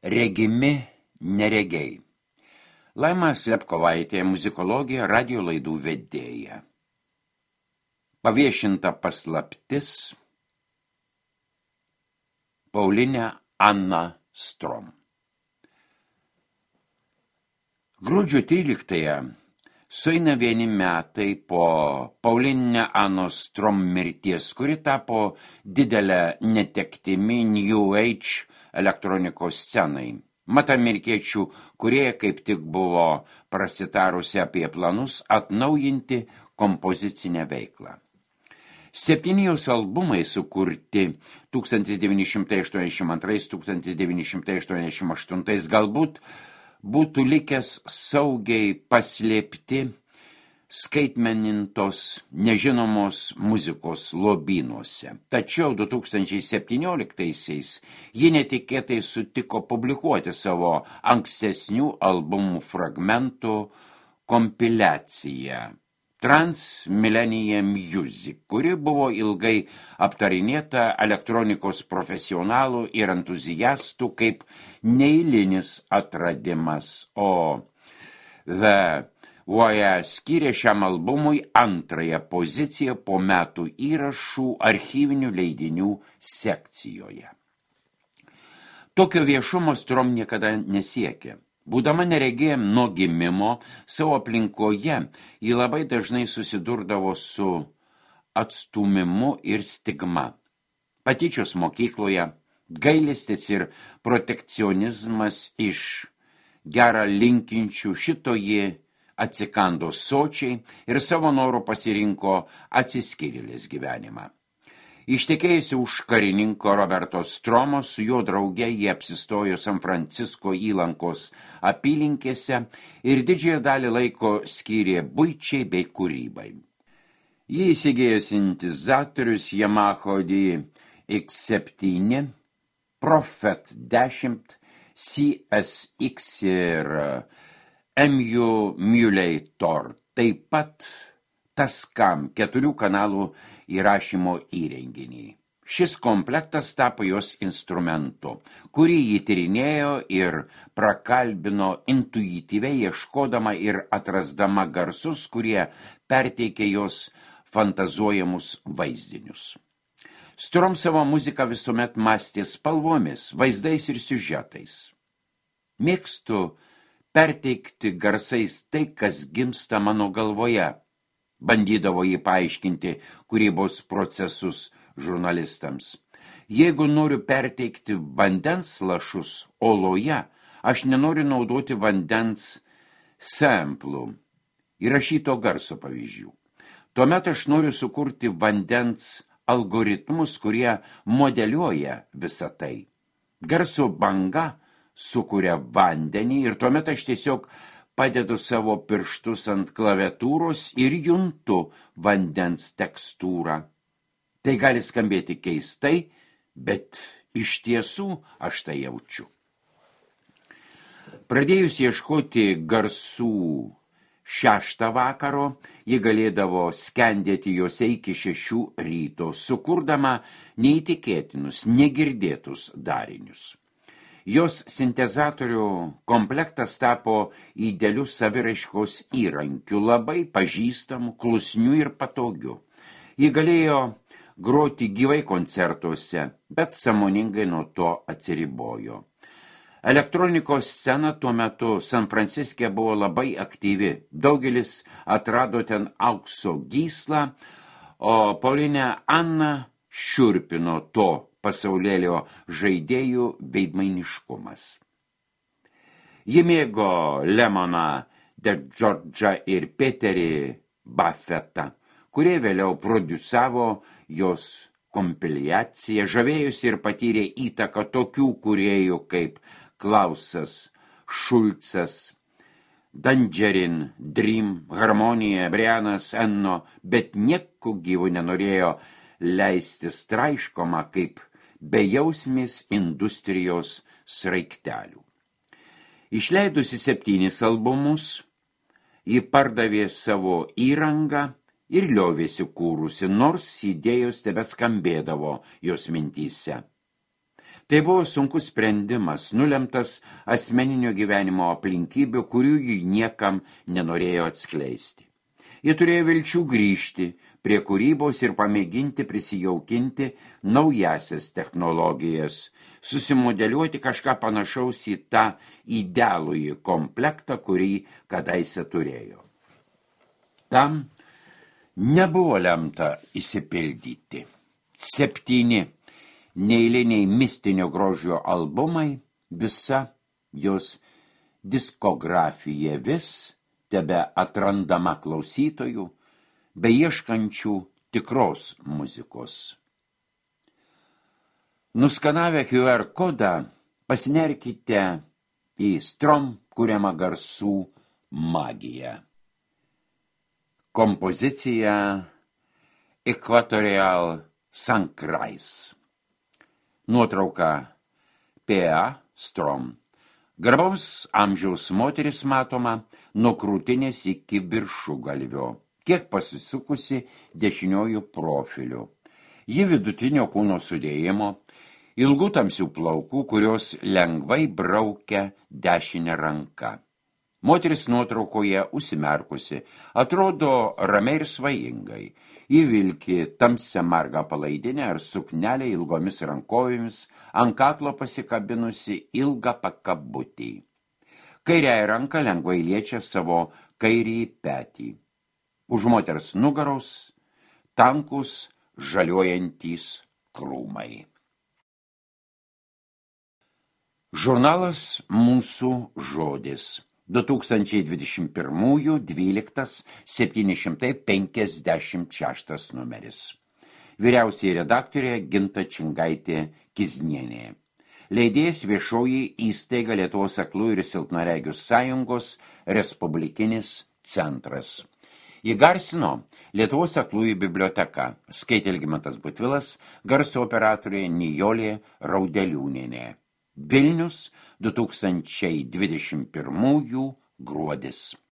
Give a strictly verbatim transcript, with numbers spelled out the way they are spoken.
Regimi neregiai. Laima Slepkovaitė, muzikologija, radio laidų vedėja. Paviešinta paslaptis. Paulinė Anna Strom. Gruodžio tryliktąją sueina vieni metai po Paulinė Anos Strom mirties, kuri tapo didelę netektimi New Age elektronikos scenai. Mat amerikiečių kurie kaip tik buvo prasitarusi apie planus atnaujinti kompozicinę veiklą. Septyni jos albumai sukurti tūkstantis devyni šimtai aštuoniasdešimt antrais - tūkstantis devyni šimtai aštuoniasdešimt aštuntais galbūt būtų likęs saugiai paslėpti skaitmenintos nežinomos muzikos lobynuose. Tačiau du tūkstančiai septynioliktaisiais ji netikėtai sutiko publikuoti savo ankstesnių albumų fragmentų kompiliaciją Transmillennium Music, kuri buvo ilgai aptarinėta elektronikos profesionalų ir entuziastų kaip neeilinis atradimas, o The Voja skyrė šiam albumui antrąją poziciją po metų įrašų archyvinių leidinių sekcijoje. Tokio viešumo Strom niekada nesiekė. Būdama neregė nuo gimimo, savo aplinkoje ji labai dažnai susidurdavo su atstumimu ir stigma. Patyčios mokykloje, gailestis ir protekcionizmas iš gerą linkinčių šito ji atsikando sočiai ir savo norų pasirinko atsiskyrėlės gyvenimą. Ištekėjusi už karininko Roberto Stromo, su jo drauge jie apsistojo San Francisko įlankos apylinkėse ir didžiąją dalį laiko skyrė buičiai bei kūrybai. Jie įsigėjo sintizatorius Yamaha D X septyni, Prophet dešimt, C S X ir Emulator, taip pat Tascam keturių kanalų įrašymo įrenginį. Šis komplektas tapo jos instrumentu, kurį jį tyrinėjo ir prakalbino intuityviai ieškodama ir atrasdama garsus, kurie perteikė jos fantazuojamus vaizdinius. Strom savo muziką visuomet mąstė spalvomis, vaizdais ir siužetais. Mėgstu perteikti garsais tai, kas gimsta mano galvoje, bandydavo jį paaiškinti kūrybos procesus žurnalistams. Jeigu noriu perteikti vandens lašus oloje, aš nenoriu naudoti vandens samplų, įrašyto garso pavyzdžių. Tuomet aš noriu sukurti vandens algoritmus, kurie modeliuoja visą tai. Garso banga sukuria vandenį ir tuomet aš tiesiog padedu savo pirštus ant klaviatūros ir juntu vandens tekstūrą. Tai gali skambėti keistai, bet iš tiesų aš tai jaučiu. Pradėjus ieškoti garsų šeštą vakaro, ji galėdavo skendėti juose iki šešių ryto, sukurdama neįtikėtinus, negirdėtus darinius. Jos sintezatorių komplektas tapo idealiu saviraiškos įrankiu, labai pažįstamu, klusniu ir patogiu. Ji galėjo groti gyvai koncertuose, bet sąmoningai nuo to atsiribojo. Elektronikos scena tuo metu San Franciske buvo labai aktyvi. Daugelis atrado ten aukso gyslą, o Paulinė Anna šiurpino to pasaulėlio žaidėjų veidmainiškumas. Ji mėgo Lemoną, de Džordžą ir Peterį Buffettą, kurie vėliau prodiusavo jos kompiliaciją, žavėjusi ir patyrė įtaką tokių kūrėjų kaip Klausas Šulcas, Dangerin, Dream, Harmonija, Brianas Enno, bet nieko gyvų nenorėjo leisti straiškoma kaip bejausmės industrijos sraigtelių. Išleidusi septynis albumus, ji pardavė savo įrangą ir liovėsi kūrusi, nors idėjos tebeskambėdavo jos mintyse. Tai buvo sunkus sprendimas, nulemtas asmeninio gyvenimo aplinkybių, kurių jį niekam nenorėjo atskleisti. Jie turėjo vilčių grįžti prie kūrybos ir pamėginti prisijaukinti naujasias technologijas, susimodeliuoti kažką panašaus į tą idealųjį komplektą, kurį kadaise turėjo. Tam nebuvo lemta įsipildyti. Septyni neeiliniai mistinio grožio albumai, visa jos diskografija vis tebe atrandama klausytojų, beieškančių tikros muzikos. Nuskanavę Q R kodą, pasinerkite į Strom kuriamą garsų magiją. Kompozicija Equatorial Sunrise. Nuotrauka P A Strom. Garbaus amžiaus moteris matoma nuo krūtinės iki viršugalvio, kiek pasisukusi dešiniojų profiliu. Ji vidutinio kūno sudėjimo, ilgų tamsių plaukų, kurios lengvai braukia dešinę ranką. Moteris nuotraukoje užsimerkusi, atrodo ramiai ir svajingai. Ji vilki tamsią margą palaidinę ar suknelę ilgomis rankovėmis, ant kaklo pasikabinusi ilgą pakabutį. Kairiąją ranką lengvai liečia savo kairįjį petį. Už moters nugaros tankus žaliuojantys krūmai. Žurnalas Mūsų žodis. du tūkstančiai dvidešimt pirmųjų dvyliktas septyni šimtai penkiasdešimt šeštas numeris. Vyriausiai redaktorė Ginta Čingaitė Kiznienė. Leidėjas Viešoji įstaiga Lietuvos aklųjų ir silpnaregių sąjungos Respublikinis centras. Įgarsino Lietuvos aklųjų biblioteka, skaitė Algimantas Butvilas, garso operatorė Nijolė Raudeliūnienė. Vilnius, du tūkstančiai dvidešimt pirmųjų gruodis.